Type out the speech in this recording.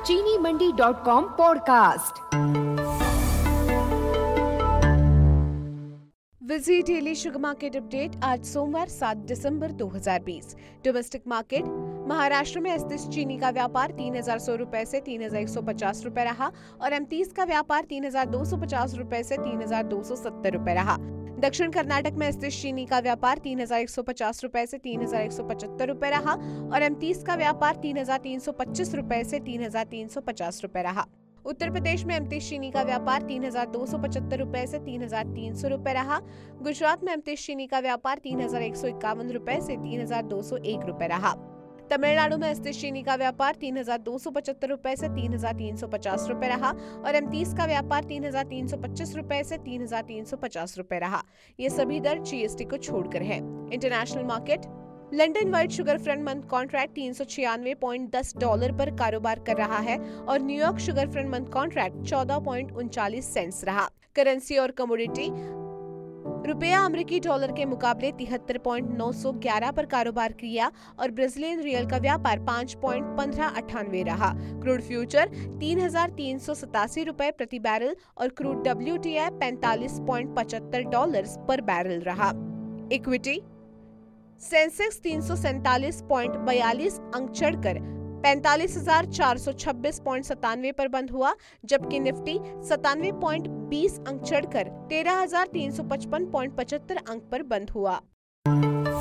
चीनी मंडी.com पॉडकास्ट। विजी डेली शुगर मार्केट अपडेट आज सोमवार 7 दिसंबर 2020। डोमेस्टिक मार्केट महाराष्ट्र में एसतीस चीनी का व्यापार 3,100 रुपए से 3,150 रुपए रहा और एम30 का व्यापार 3,250 रुपए से 3,270 रुपए रहा। दक्षिण कर्नाटक में एसतीस चीनी का व्यापार 3,150 रुपए से 3,175 रुपए रहा और एम30 का व्यापार 3,325 रुपए से 3,350 रुपए रहा। उत्तर प्रदेश में एम30 चीनी का व्यापार 3,275 रुपए से 3,300 रुपए रहा। गुजरात में एम30 चीनी का व्यापार 3,151 रुपए से 3,201 रुपए रहा। तमिलनाडु में एसतीस चीनी का व्यापार 3,275 रुपए से 3,350 रुपए रहा और एम30 का व्यापार 3,325 रुपए से 3,350 रुपए रहा। ये सभी दर जीएसटी को छोड़कर है। International market London white sugar front month contract $396.10 पर कारोबार कर रहा है और New York sugar front month contract 14.39 cents रहा। करेंसी और कमोडिटी रुपया अमेरिकी डॉलर के मुकाबले 73.911 पर कारोबार किया और ब्राजीलियन रियल का व्यापार 5.1598 रहा। क्रूड फ्यूचर $3,387 रुपए प्रति बैरल और क्रूड WTI $45.75 पर बैरल रहा। इक्विटी सेंसेक्स 347.42 अंक चढ़कर 45,426.97 पर बंद हुआ, जबकि निफ्टी 97.20 अंक चढ़कर 13,355.75 अंक पर बंद हुआ।